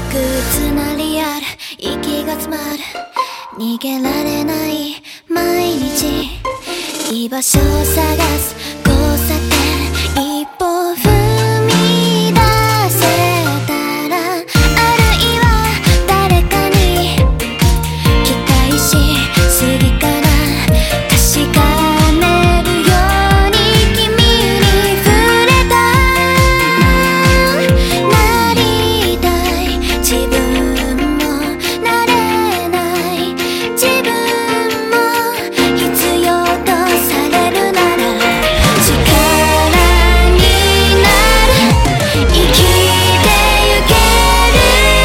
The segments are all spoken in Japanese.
鬱なリアル、息が詰まる、逃げられない毎日、居場所を探す交差点、一歩踏み出せたら、あるいは誰かに期待しすぎかな、確かめるように君に触れた、なりたい自分もなれない自分も必要とされるなら、力になる、生きてゆける、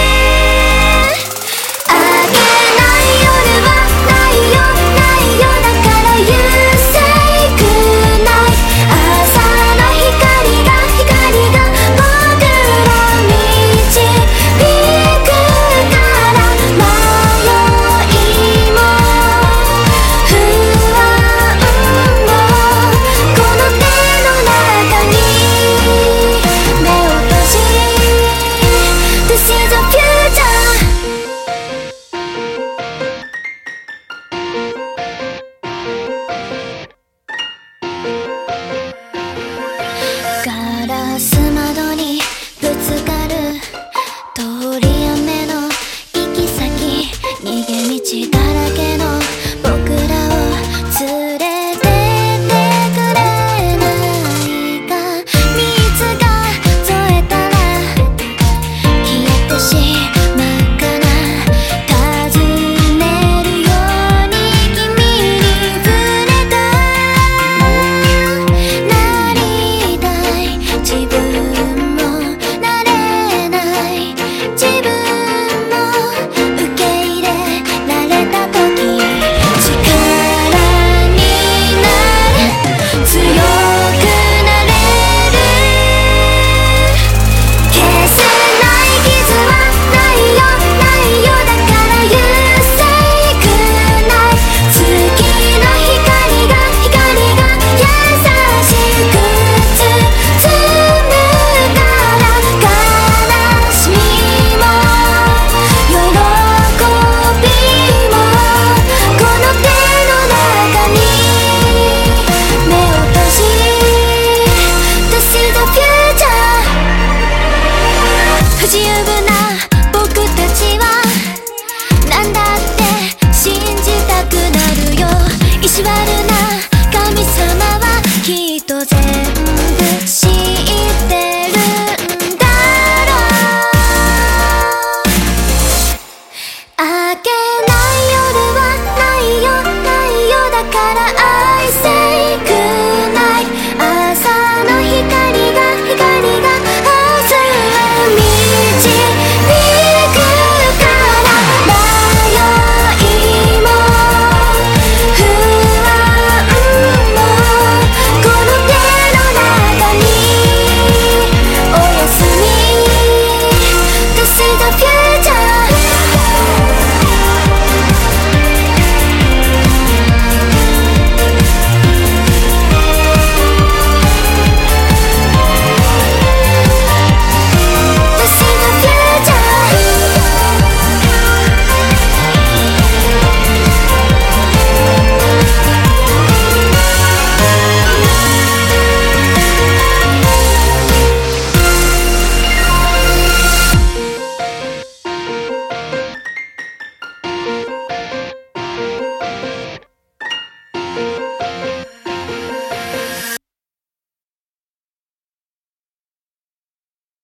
あげない夜はないよないよ、だからYou say good night、 朝の光が僕ら導くから、迷いも不安もこの手の中に目を閉じ、 This is the future。 ガラス窓にぶつかる通り雨の行き先、逃げ道だらけの僕らを連れてってくれないか、水が添えたら消えてしまうかな、尋ねるように君に触れた、なりたい自分